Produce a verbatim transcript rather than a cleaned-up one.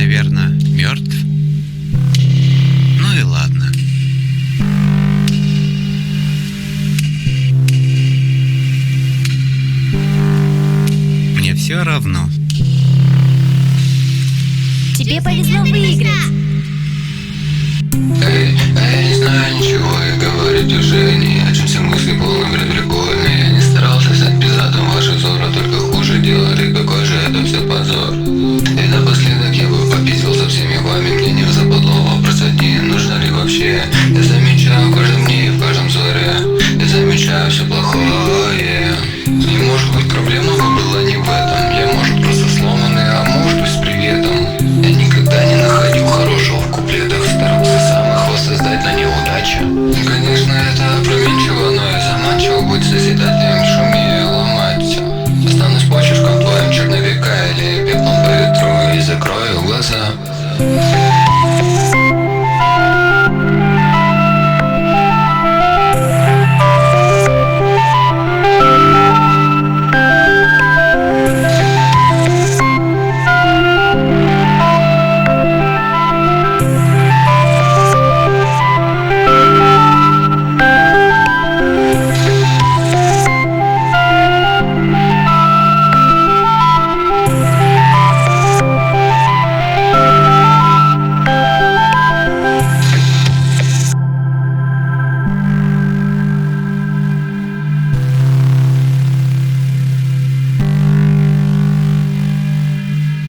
наверное, мертв. Ну и ладно. Мне все равно. Тебе повезло выиграть. Эй, а я не знаю ничего, и говорить уже ни о чем, все мысли полны бред прикольные. Я не старался стать пиздатым, ваши взоры только хуже делали.